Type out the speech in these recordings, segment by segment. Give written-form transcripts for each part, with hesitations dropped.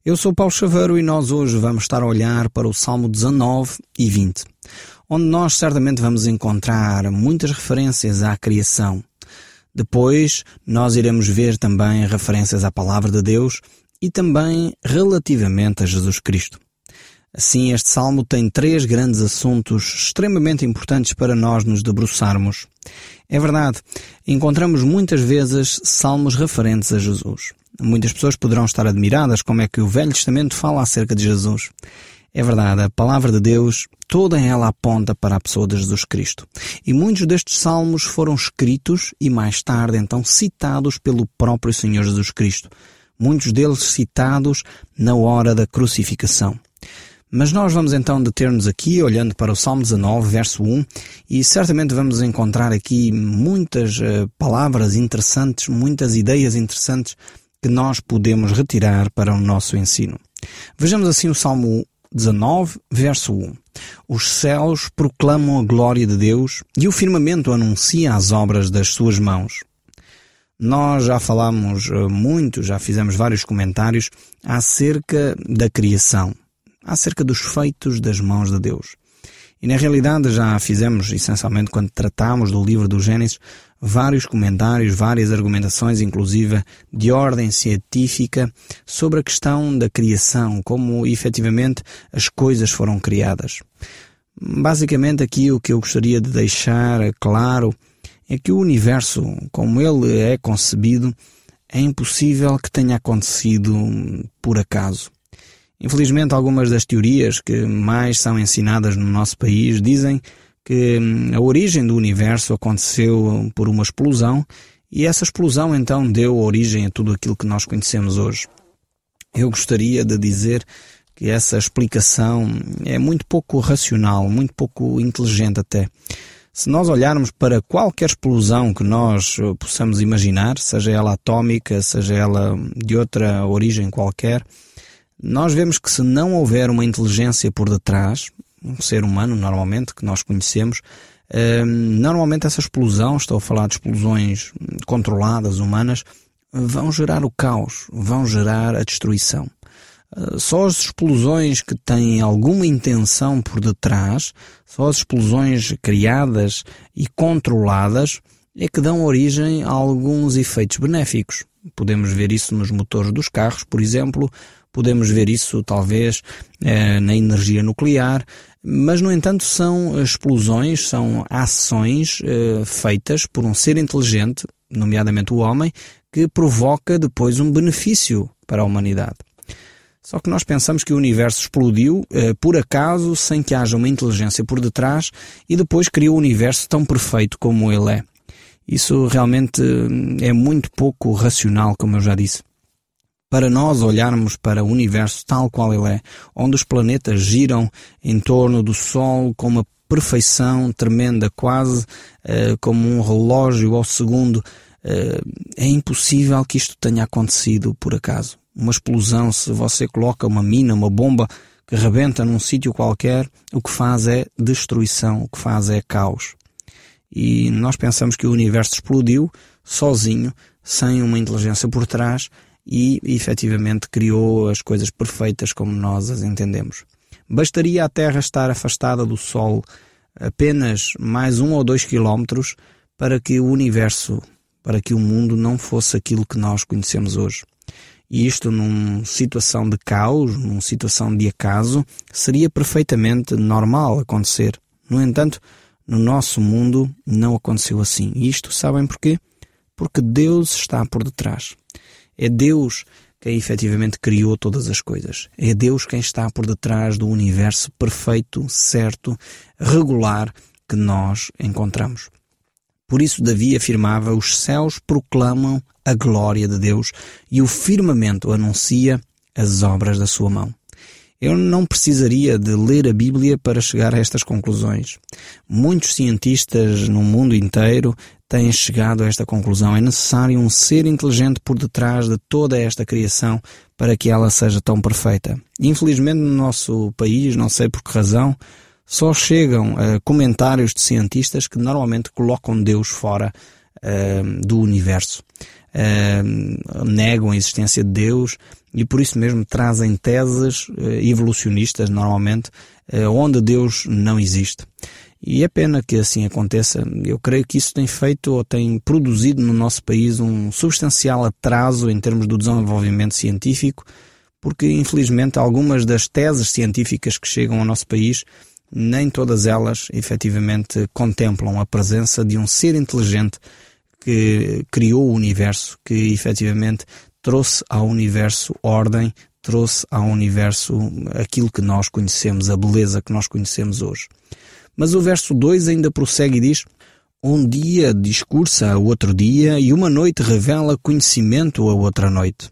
Eu sou Paulo Chaveiro e nós hoje vamos estar a olhar para o Salmo 19 e 20, onde nós certamente vamos encontrar muitas referências à criação. Depois nós iremos ver também referências à Palavra de Deus e também relativamente a Jesus Cristo. Assim, este Salmo tem 3 grandes assuntos extremamente importantes para nós nos debruçarmos. É verdade, encontramos muitas vezes salmos referentes a Jesus. Muitas pessoas poderão estar admiradas como é que o Velho Testamento fala acerca de Jesus. É verdade, a Palavra de Deus, toda ela aponta para a pessoa de Jesus Cristo. E muitos destes salmos foram escritos e mais tarde então citados pelo próprio Senhor Jesus Cristo. Muitos deles citados na hora da crucificação. Mas nós vamos então deter-nos aqui, olhando para o Salmo 19, verso 1, e certamente vamos encontrar aqui muitas palavras interessantes, muitas ideias interessantes que nós podemos retirar para o nosso ensino. Vejamos assim o Salmo 19, verso 1. Os céus proclamam a glória de Deus e o firmamento anuncia as obras das suas mãos. Nós já falamos muito, já fizemos vários comentários acerca da criação, acerca dos feitos das mãos de Deus. E na realidade já fizemos, essencialmente quando tratámos do livro do Gênesis, vários comentários, várias argumentações, inclusive de ordem científica, sobre a questão da criação, como efetivamente as coisas foram criadas. Basicamente aqui o que eu gostaria de deixar claro é que o universo, como ele é concebido, é impossível que tenha acontecido por acaso. Infelizmente, algumas das teorias que mais são ensinadas no nosso país dizem que a origem do universo aconteceu por uma explosão e essa explosão então deu origem a tudo aquilo que nós conhecemos hoje. Eu gostaria de dizer que essa explicação é muito pouco racional, muito pouco inteligente até. Se nós olharmos para qualquer explosão que nós possamos imaginar, seja ela atômica, seja ela de outra origem qualquer, nós vemos que se não houver uma inteligência por detrás, um ser humano normalmente, que nós conhecemos, normalmente essa explosão, estou a falar de explosões controladas, humanas, vão gerar o caos, vão gerar a destruição. Só as explosões que têm alguma intenção por detrás, só as explosões criadas e controladas é que dão origem a alguns efeitos benéficos. Podemos ver isso nos motores dos carros, por exemplo, podemos ver isso talvez na energia nuclear, mas no entanto são explosões, são ações feitas por um ser inteligente, nomeadamente o homem, que provoca depois um benefício para a humanidade. Só que nós pensamos que o universo explodiu por acaso, sem que haja uma inteligência por detrás, e depois criou o universo tão perfeito como ele é. Isso realmente é muito pouco racional, como eu já disse. Para nós olharmos para o universo tal qual ele é, onde os planetas giram em torno do Sol com uma perfeição tremenda, quase como um relógio ao segundo, é impossível que isto tenha acontecido por acaso. Uma explosão, se você coloca uma mina, uma bomba que rebenta num sítio qualquer, o que faz é destruição, o que faz é caos. E nós pensamos que o universo explodiu sozinho, sem uma inteligência por trás, e efetivamente criou as coisas perfeitas como nós as entendemos. Bastaria a Terra estar afastada do Sol apenas mais 1 ou 2 quilómetros para que o universo, para que o mundo não fosse aquilo que nós conhecemos hoje. E isto numa situação de caos, numa situação de acaso, seria perfeitamente normal acontecer. No entanto, no nosso mundo não aconteceu assim. E isto sabem porquê? Porque Deus está por detrás. É Deus quem efetivamente criou todas as coisas. É Deus quem está por detrás do universo perfeito, certo, regular que nós encontramos. Por isso Davi afirmava: os céus proclamam a glória de Deus e o firmamento anuncia as obras da sua mão. Eu não precisaria de ler a Bíblia para chegar a estas conclusões. Muitos cientistas no mundo inteiro têm chegado a esta conclusão. É necessário um ser inteligente por detrás de toda esta criação para que ela seja tão perfeita. Infelizmente no nosso país, não sei por que razão, só chegam comentários de cientistas que normalmente colocam Deus fora do universo. Negam a existência de Deus e por isso mesmo trazem teses evolucionistas, normalmente, onde Deus não existe. E é pena que assim aconteça. Eu creio que isso tem feito ou tem produzido no nosso país um substancial atraso em termos do desenvolvimento científico, porque infelizmente algumas das teses científicas que chegam ao nosso país, nem todas elas efetivamente contemplam a presença de um ser inteligente que criou o universo, que efetivamente trouxe ao universo ordem, trouxe ao universo aquilo que nós conhecemos, a beleza que nós conhecemos hoje. Mas o verso 2 ainda prossegue e diz: um dia discursa a outro dia e uma noite revela conhecimento a outra noite.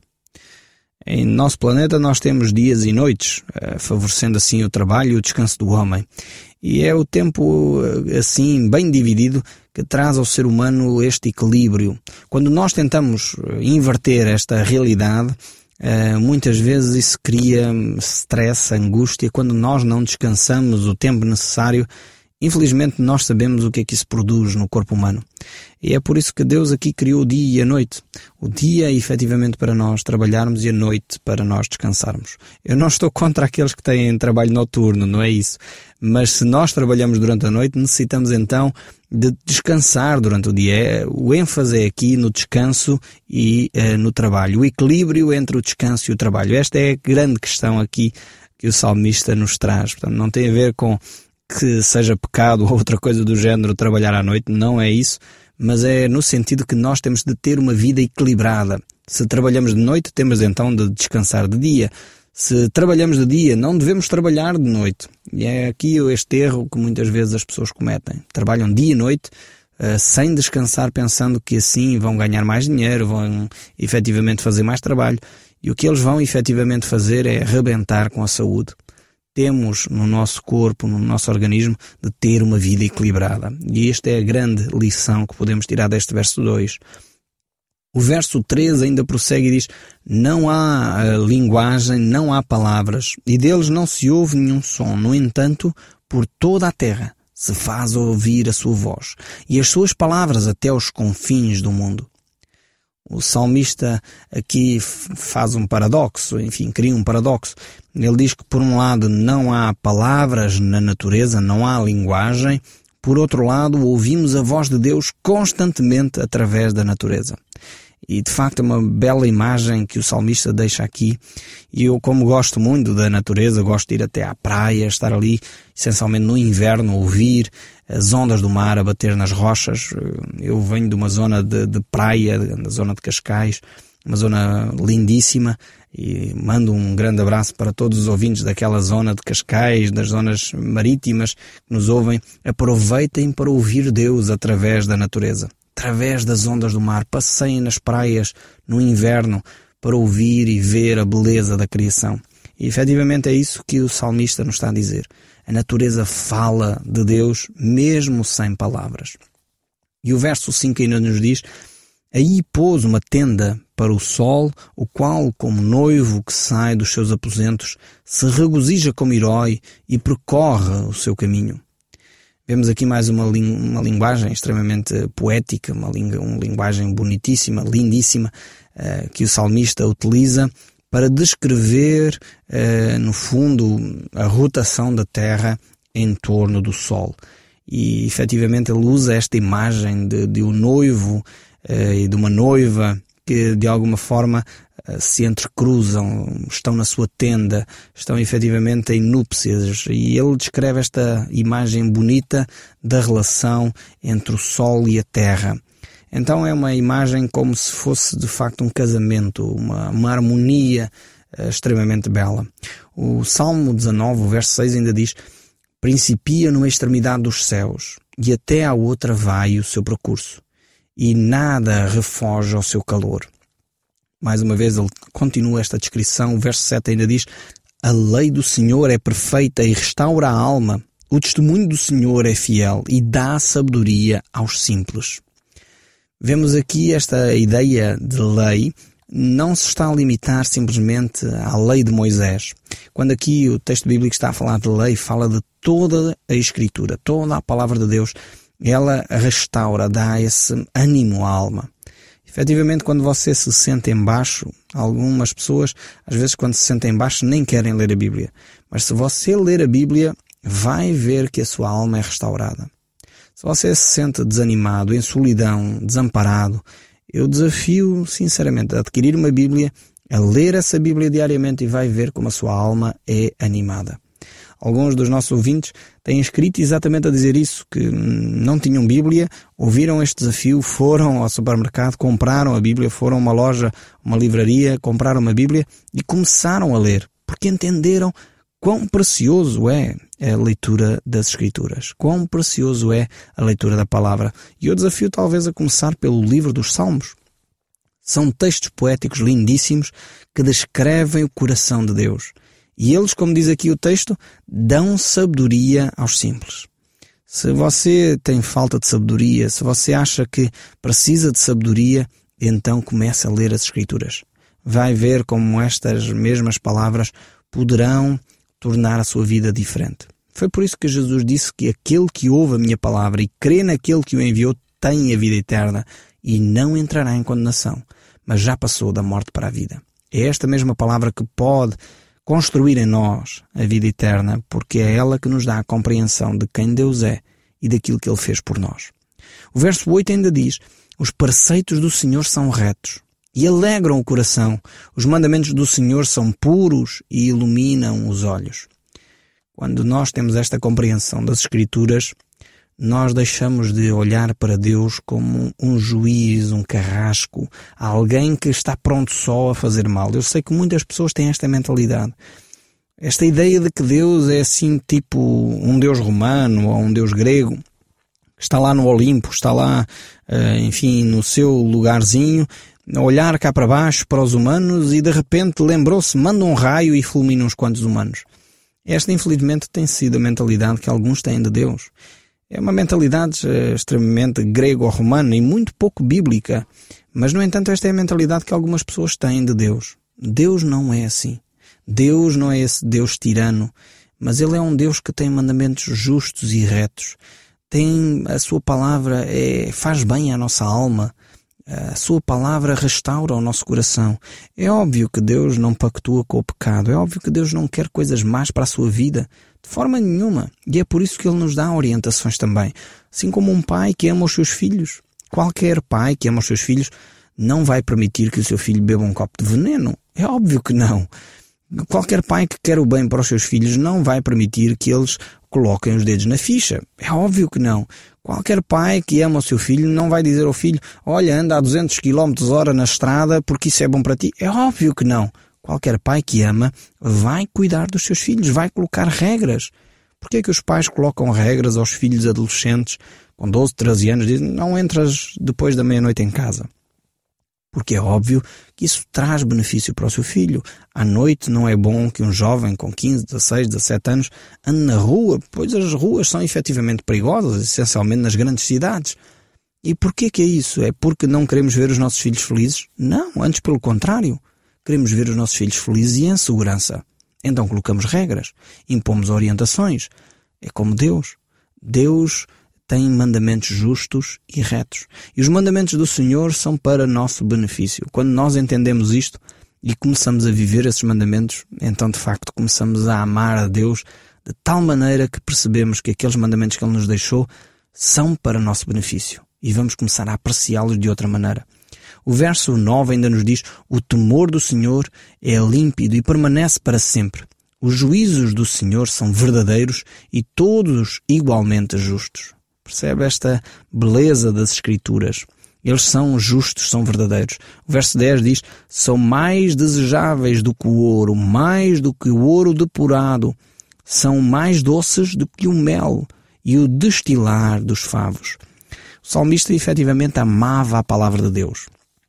Em nosso planeta nós temos dias e noites, favorecendo assim o trabalho e o descanso do homem. E é o tempo assim bem dividido que traz ao ser humano este equilíbrio. Quando nós tentamos inverter esta realidade, muitas vezes isso cria stress, angústia. Quando nós não descansamos o tempo necessário, infelizmente nós sabemos o que é que isso produz no corpo humano. E é por isso que Deus aqui criou o dia e a noite. O dia é efetivamente para nós trabalharmos e a noite para nós descansarmos. Eu não estou contra aqueles que têm trabalho noturno, não é isso. Mas se nós trabalhamos durante a noite, necessitamos então de descansar durante o dia. O ênfase é aqui no descanso e no trabalho. O equilíbrio entre o descanso e o trabalho. Esta é a grande questão aqui que o salmista nos traz. Portanto, não tem a ver com que seja pecado ou outra coisa do género trabalhar à noite, não é isso, mas é no sentido que nós temos de ter uma vida equilibrada. Se trabalhamos de noite, temos então de descansar de dia. Se trabalhamos de dia, não devemos trabalhar de noite. E é aqui este erro que muitas vezes as pessoas cometem. Trabalham dia e noite, sem descansar, pensando que assim vão ganhar mais dinheiro, vão efetivamente fazer mais trabalho. E o que eles vão efetivamente fazer é arrebentar com a saúde. Temos no nosso corpo, no nosso organismo, de ter uma vida equilibrada. E esta é a grande lição que podemos tirar deste verso 2. O verso 3 ainda prossegue e diz: não há linguagem, não há palavras, e deles não se ouve nenhum som. No entanto, por toda a terra se faz ouvir a sua voz, e as suas palavras até aos confins do mundo. O salmista aqui faz um paradoxo, cria um paradoxo. Ele diz que por um lado não há palavras na natureza, não há linguagem, por outro lado ouvimos a voz de Deus constantemente através da natureza. E de facto é uma bela imagem que o salmista deixa aqui. E eu, como gosto muito da natureza, gosto de ir até à praia, estar ali essencialmente no inverno, ouvir as ondas do mar a bater nas rochas. Eu venho de uma zona de praia, da zona de Cascais, uma zona lindíssima, e mando um grande abraço para todos os ouvintes daquela zona de Cascais, das zonas marítimas que nos ouvem. Aproveitem para ouvir Deus através da natureza, através das ondas do mar. Passeiem nas praias no inverno para ouvir e ver a beleza da criação. E efetivamente é isso que o salmista nos está a dizer. A natureza fala de Deus mesmo sem palavras. E o verso 5 ainda nos diz: aí pôs uma tenda para o sol, o qual, como noivo que sai dos seus aposentos, se regozija como herói e percorre o seu caminho. Vemos aqui mais uma linguagem extremamente poética, uma linguagem bonitíssima, lindíssima, que o salmista utiliza para descrever, no fundo, a rotação da terra em torno do sol. E, efetivamente, ele usa esta imagem de um noivo e de uma noiva que, de alguma forma, se entrecruzam, estão na sua tenda, estão efetivamente em núpcias, e ele descreve esta imagem bonita da relação entre o sol e a terra. Então é uma imagem como se fosse de facto um casamento, uma harmonia extremamente bela. O Salmo 19, o verso 6 ainda diz: principia numa extremidade dos céus, e até à outra vai o seu percurso, e nada refoge ao seu calor. Mais uma vez ele continua esta descrição. O verso 7 ainda diz: a lei do Senhor é perfeita e restaura a alma. O testemunho do Senhor é fiel e dá sabedoria aos simples. Vemos aqui esta ideia de lei não se está a limitar simplesmente à lei de Moisés. Quando aqui o texto bíblico está a falar de lei, fala de toda a Escritura, toda a palavra de Deus. ela restaura, dá esse ânimo à alma. Efetivamente, quando você se sente em baixo, algumas pessoas, às vezes quando se sentem em baixo, nem querem ler a Bíblia. Mas se você ler a Bíblia, vai ver que a sua alma é restaurada. Se você se sente desanimado, em solidão, desamparado, eu desafio, sinceramente, a adquirir uma Bíblia, a ler essa Bíblia diariamente e vai ver como a sua alma é animada. Alguns dos nossos ouvintes têm escrito exatamente a dizer isso, que não tinham Bíblia, ouviram este desafio, foram ao supermercado, compraram a Bíblia, foram a uma loja, uma livraria, compraram uma Bíblia e começaram a ler, porque entenderam quão precioso é a leitura das Escrituras, quão precioso é a leitura da Palavra. E eu desafio talvez a começar pelo livro dos Salmos. São textos poéticos lindíssimos que descrevem o coração de Deus. E eles, como diz aqui o texto, dão sabedoria aos simples. Se você tem falta de sabedoria, se você acha que precisa de sabedoria, então comece a ler as Escrituras. Vai ver como estas mesmas palavras poderão tornar a sua vida diferente. Foi por isso que Jesus disse que aquele que ouve a minha palavra e crê naquele que o enviou tem a vida eterna e não entrará em condenação, mas já passou da morte para a vida. É esta mesma palavra que pode construir em nós a vida eterna, porque é ela que nos dá a compreensão de quem Deus é e daquilo que Ele fez por nós. O verso 8 ainda diz: os preceitos do Senhor são retos e alegram o coração. Os mandamentos do Senhor são puros e iluminam os olhos. Quando nós temos esta compreensão das Escrituras, nós deixamos de olhar para Deus como um juiz, um carrasco, alguém que está pronto só a fazer mal. Eu sei que muitas pessoas têm esta mentalidade. Esta ideia de que Deus é assim tipo um Deus romano ou um Deus grego, que está lá no Olimpo, está lá, enfim, no seu lugarzinho, a olhar cá para baixo para os humanos e de repente lembrou-se, manda um raio e fulmina uns quantos humanos. Esta, infelizmente, tem sido a mentalidade que alguns têm de Deus. É uma mentalidade extremamente grego-romana e muito pouco bíblica. Mas, no entanto, esta é a mentalidade que algumas pessoas têm de Deus. Deus não é assim. Deus não é esse Deus tirano, mas Ele é um Deus que tem mandamentos justos e retos. A sua palavra faz bem à nossa alma. A sua palavra restaura o nosso coração. É óbvio que Deus não pactua com o pecado. É óbvio que Deus não quer coisas más para a sua vida. De forma nenhuma. E é por isso que Ele nos dá orientações também. Assim como um pai que ama os seus filhos. Qualquer pai que ama os seus filhos não vai permitir que o seu filho beba um copo de veneno. É óbvio que não. Qualquer pai que quer o bem para os seus filhos não vai permitir que eles coloquem os dedos na ficha. É óbvio que não. Qualquer pai que ama o seu filho não vai dizer ao filho: olha, anda a 200 km/h na estrada porque isso é bom para ti. É óbvio que não. Qualquer pai que ama vai cuidar dos seus filhos, vai colocar regras. Porquê é que os pais colocam regras aos filhos adolescentes com 12, 13 anos? Dizem: não entras depois da meia-noite em casa. Porque é óbvio que isso traz benefício para o seu filho. À noite não é bom que um jovem com 15, 16, 17 anos ande na rua, pois as ruas são efetivamente perigosas, essencialmente nas grandes cidades. E porquê que é isso? É porque não queremos ver os nossos filhos felizes? Não, antes pelo contrário. Queremos ver os nossos filhos felizes e em segurança. Então colocamos regras, impomos orientações. É como Deus. Deus tem mandamentos justos e retos. E os mandamentos do Senhor são para nosso benefício. Quando nós entendemos isto e começamos a viver esses mandamentos, então de facto começamos a amar a Deus de tal maneira que percebemos que aqueles mandamentos que Ele nos deixou são para nosso benefício. E vamos começar a apreciá-los de outra maneira. O verso 9 ainda nos diz: o temor do Senhor é límpido e permanece para sempre. Os juízos do Senhor são verdadeiros e todos igualmente justos. Percebe esta beleza das Escrituras? Eles são justos, são verdadeiros. O verso 10 diz: são mais desejáveis do que o ouro, mais do que o ouro depurado. São mais doces do que o mel e o destilar dos favos. O salmista efetivamente amava a palavra de Deus.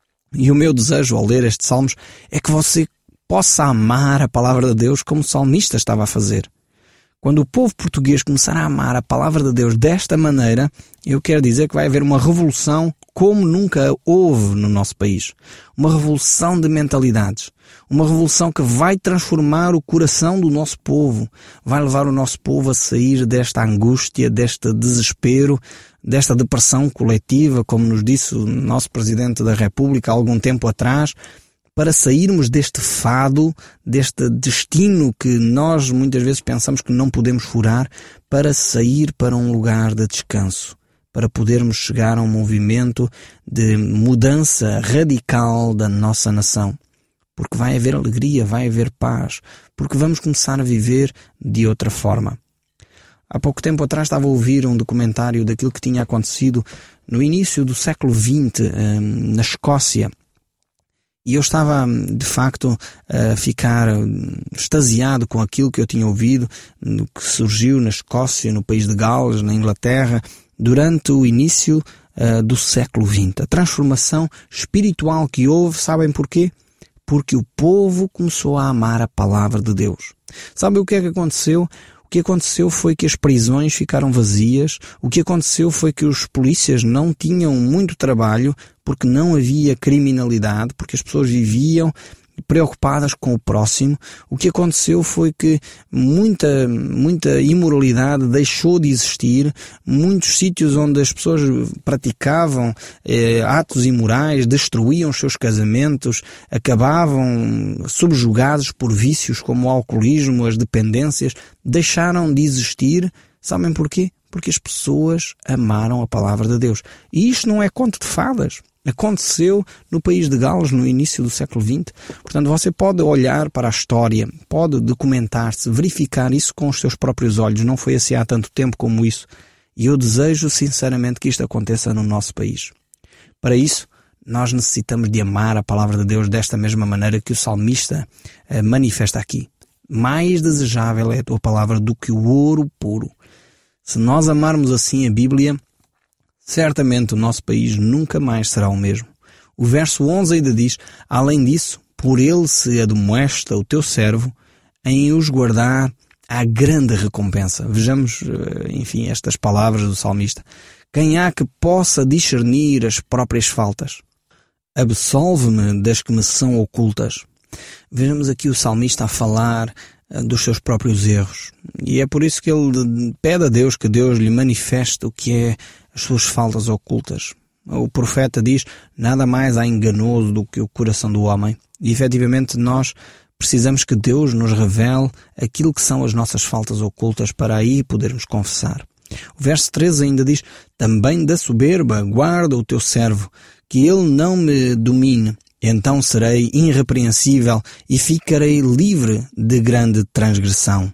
E o meu desejo ao ler estes salmos é que você possa amar a palavra de Deus como o salmista estava a fazer. Quando o povo português começar a amar a palavra de Deus desta maneira, eu quero dizer que vai haver uma revolução como nunca houve no nosso país. Uma revolução de mentalidades. Uma revolução que vai transformar o coração do nosso povo, vai levar o nosso povo a sair desta angústia, deste desespero, desta depressão coletiva, como nos disse o nosso Presidente da República há algum tempo atrás, para sairmos deste fado, deste destino que nós muitas vezes pensamos que não podemos furar, para sair para um lugar de descanso, para podermos chegar a um movimento de mudança radical da nossa nação. Porque vai haver alegria, vai haver paz, porque vamos começar a viver de outra forma. Há pouco tempo atrás estava a ouvir um documentário daquilo que tinha acontecido no início do século XX, na Escócia. E eu estava, de facto, a ficar extasiado com aquilo que eu tinha ouvido, no que surgiu na Escócia, no país de Gales, na Inglaterra, durante o início do século XX. A transformação espiritual que houve, sabem porquê? Porque o povo começou a amar a palavra de Deus. Sabe o que é que aconteceu? O que aconteceu foi que as prisões ficaram vazias. O que aconteceu foi que os polícias não tinham muito trabalho porque não havia criminalidade, porque as pessoas viviam preocupadas com o próximo. O que aconteceu foi que muita imoralidade deixou de existir. Muitos sítios onde as pessoas praticavam atos imorais, destruíam os seus casamentos, acabavam subjugados por vícios como o alcoolismo, as dependências, deixaram de existir. Sabem porquê? Porque as pessoas amaram a palavra de Deus. E isto não é conto de fadas. Aconteceu no país de Gales no início do século XX. Portanto, você pode olhar para a história, pode documentar-se, verificar isso com os seus próprios olhos. Não foi assim há tanto tempo como isso. E eu desejo sinceramente que isto aconteça no nosso país. Para isso, nós necessitamos de amar a palavra de Deus desta mesma maneira que o salmista manifesta aqui. Mais desejável é a tua palavra do que o ouro puro. Se nós amarmos assim a Bíblia, certamente o nosso país nunca mais será o mesmo. O verso 11 ainda diz: além disso, por ele se admoesta o teu servo, em os guardar há grande recompensa. Vejamos, enfim, estas palavras do salmista. Quem há que possa discernir as próprias faltas? Absolve-me das que me são ocultas. Vejamos aqui o salmista a falar dos seus próprios erros. E é por isso que ele pede a Deus que Deus lhe manifeste o que é as suas faltas ocultas. O profeta diz: nada mais há enganoso do que o coração do homem. E efetivamente nós precisamos que Deus nos revele aquilo que são as nossas faltas ocultas para aí podermos confessar. O verso 13 ainda diz: também da soberba guarda o teu servo, que ele não me domine. Então serei irrepreensível e ficarei livre de grande transgressão.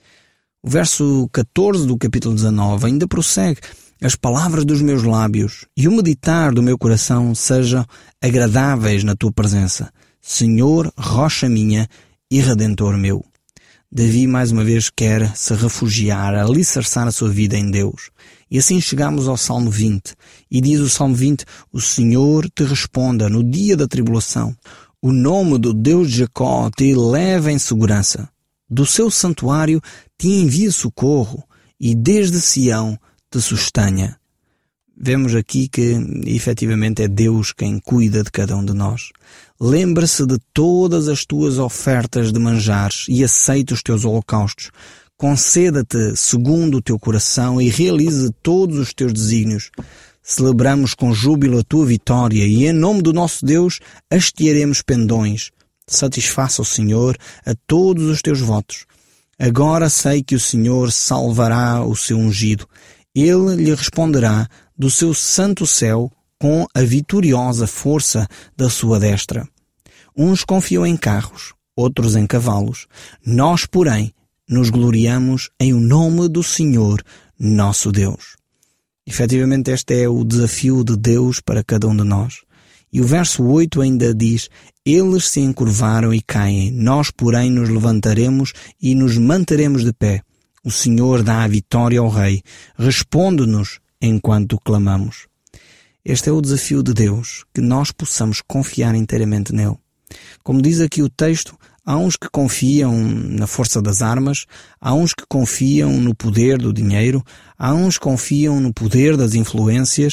O verso 14 do capítulo 19 ainda prossegue: as palavras dos meus lábios e o meditar do meu coração sejam agradáveis na tua presença, Senhor, rocha minha e redentor meu. Davi mais uma vez quer se refugiar, alicerçar a sua vida em Deus. E assim chegamos ao Salmo 20. E diz o Salmo 20, o Senhor te responda no dia da tribulação. O nome do Deus de Jacó te leva em segurança. Do seu santuário te envia socorro e desde Sião te sustenha. Vemos aqui que efetivamente é Deus quem cuida de cada um de nós. Lembra-se de todas as tuas ofertas de manjares e aceita os teus holocaustos. Conceda-te segundo o teu coração e realize todos os teus desígnios. Celebramos com júbilo a tua vitória e em nome do nosso Deus hastearemos pendões. Satisfaça o Senhor a todos os teus votos. Agora sei que o Senhor salvará o seu ungido. Ele lhe responderá do seu santo céu com a vitoriosa força da sua destra. Uns confiam em carros, outros em cavalos. Nós, porém, nos gloriamos em o nome do Senhor, nosso Deus. Efetivamente, este é o desafio de Deus para cada um de nós. E o verso 8 ainda diz: eles se encurvaram e caem, nós, porém, nos levantaremos e nos manteremos de pé. O Senhor dá a vitória ao Rei. Responde-nos enquanto clamamos. Este é o desafio de Deus, que nós possamos confiar inteiramente nele. Como diz aqui o texto, há uns que confiam na força das armas, há uns que confiam no poder do dinheiro, há uns que confiam no poder das influências,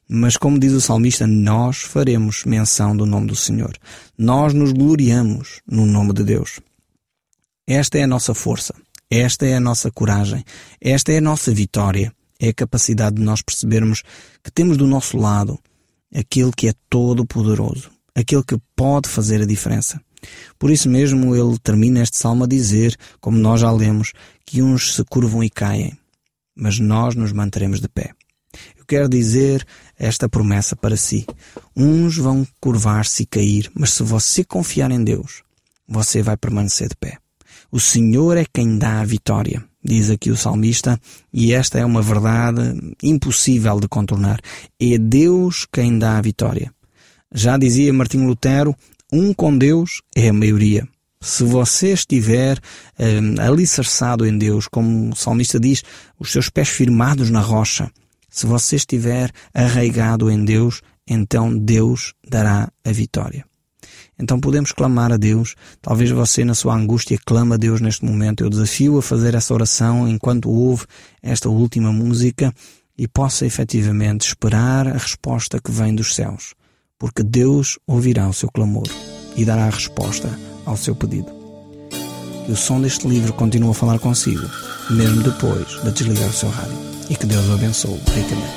Mas como diz o salmista, nós faremos menção do nome do Senhor. Nós nos gloriamos no nome de Deus. Esta é a nossa força. Esta é a nossa coragem. Esta é a nossa vitória. É a capacidade de nós percebermos que temos do nosso lado aquele que é todo-poderoso. Aquele que pode fazer a diferença. Por isso mesmo ele termina este salmo a dizer, como nós já lemos, que uns se curvam e caem, mas nós nos manteremos de pé. Eu quero dizer esta promessa para si. Uns vão curvar-se e cair, mas se você confiar em Deus, você vai permanecer de pé. O Senhor é quem dá a vitória, diz aqui o salmista, e esta é uma verdade impossível de contornar. É Deus quem dá a vitória. Já dizia Martinho Lutero, um com Deus é a maioria. Se você estiver alicerçado em Deus, como o salmista diz, os seus pés firmados na rocha, se você estiver arraigado em Deus, então Deus dará a vitória. Então podemos clamar a Deus. Talvez você na sua angústia clame a Deus neste momento. Eu desafio a fazer essa oração enquanto ouve esta última música e possa efetivamente esperar a resposta que vem dos céus. Porque Deus ouvirá o seu clamor e dará a resposta ao seu pedido. Que o som deste livro continue a falar consigo, mesmo depois de desligar o seu rádio. E que Deus o abençoe ricamente.